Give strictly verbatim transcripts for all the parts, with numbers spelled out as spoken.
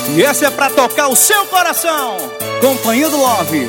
E essa é pra tocar o seu coração, Companhia do Love.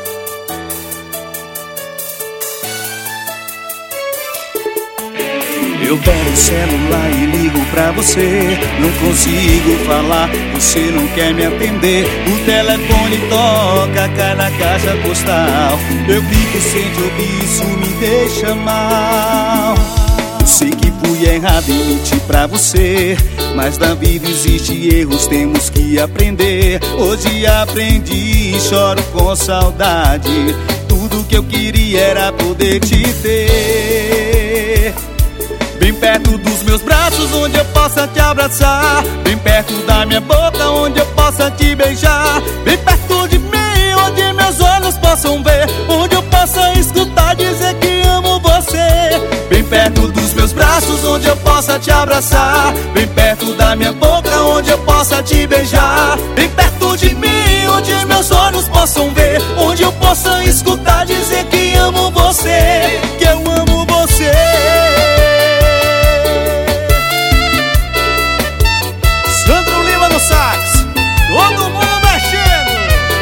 Eu pego o celular e ligo pra você, não consigo falar, você não quer me atender. O telefone toca, cai na caixa postal. Eu fico sem te ouvir, isso me deixa mal. Eu sei que fui errado em mentir pra você, mas na vida existe erros, temos que aprender. Hoje aprendi e choro com saudade. Tudo que eu queria era poder te ter bem perto dos meus braços, onde eu possa te abraçar, bem perto da minha boca, onde eu possa te beijar, bem perto de mim, onde meus olhos possam ver, onde eu possa escutar dizer que amo você. Bem perto dos meus braços, onde eu possa te abraçar, bem perto da minha boca, onde eu possa te beijar, bem perto de mim, onde meus olhos possam ver, onde eu possa escutar dizer que amo você, que eu amo você. Sax, todo mundo mexendo.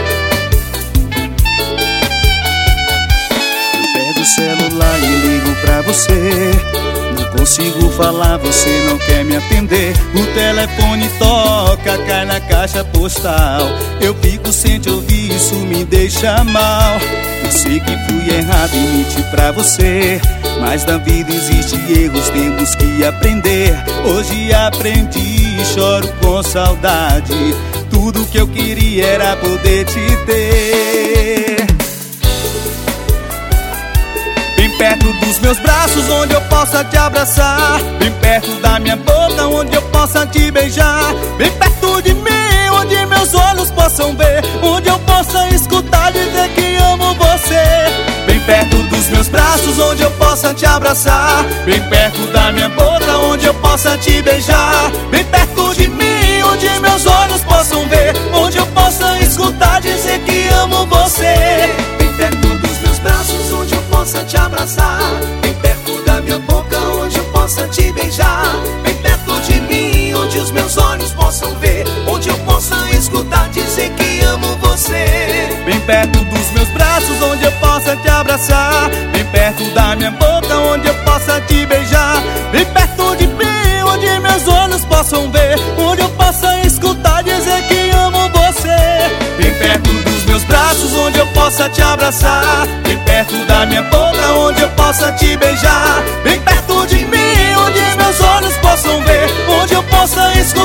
Eu pego o celular e ligo pra você, não consigo falar, você não quer me atender. O telefone toca, cai na caixa postal. Eu fico sem te ouvir, isso me deixa mal. Eu sei que fui errado em mentir pra você, mas na vida existe erros, temos que aprender. Hoje aprendi e choro com saudade. Tudo que eu queria era poder te ter bem perto dos meus braços, onde eu possa te abraçar, bem perto da minha boca, onde eu possa te beijar, bem perto de mim, onde meus olhos possam ver, onde eu possa escutar dizer que amo você. Bem perto dos meus braços, onde eu possa te abraçar, bem perto da minha boca, onde eu possa te beijar, bem perto de mim, onde meus olhos possam ver, onde eu possa escutar dizer que amo você. Bem perto dos meus braços, onde eu possa te abraçar, bem perto da minha boca, onde eu possa te beijar, bem perto de mim, onde os meus olhos possam ver, onde eu possa escutar dizer que amo você. Bem perto dos meus braços, onde eu possa te abraçar, bem perto da minha boca, onde eu possa te beijar, bem perto de mim, onde meus olhos possam ver, onde eu possa escutar dizer que amo você. Bem perto dos meus braços, onde eu possa te abraçar, bem perto da minha boca, onde eu possa te beijar, bem perto de mim, onde meus olhos possam ver, onde eu possa escutar